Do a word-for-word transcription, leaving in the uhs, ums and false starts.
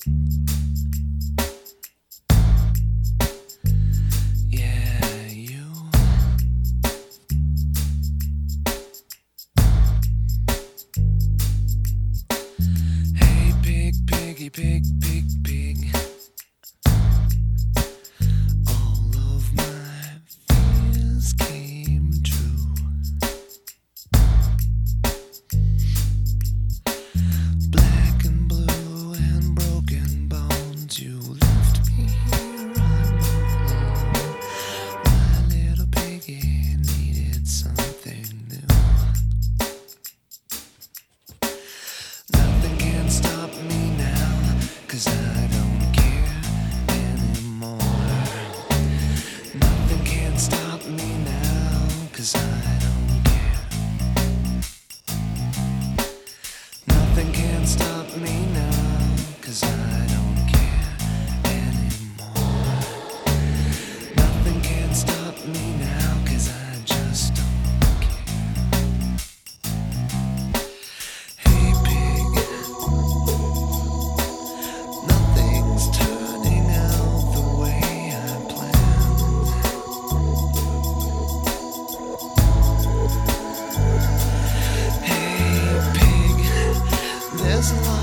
Yeah, you. Hey, pig, piggy, pig, pig, pig. All of my fears came true. Black and blue and broken bones, you left me here I'm alone. My little piggy needed something new. Nothing can stop me now, 'cause I don't care anymore. Nothing can stop me now, 'cause I don't care. Nothing can stop me now, 'cause I don't care anymore. Nothing can stop me now, 'cause I just don't care. Hey pig, nothing's turning out the way I planned. Hey pig, there's a lot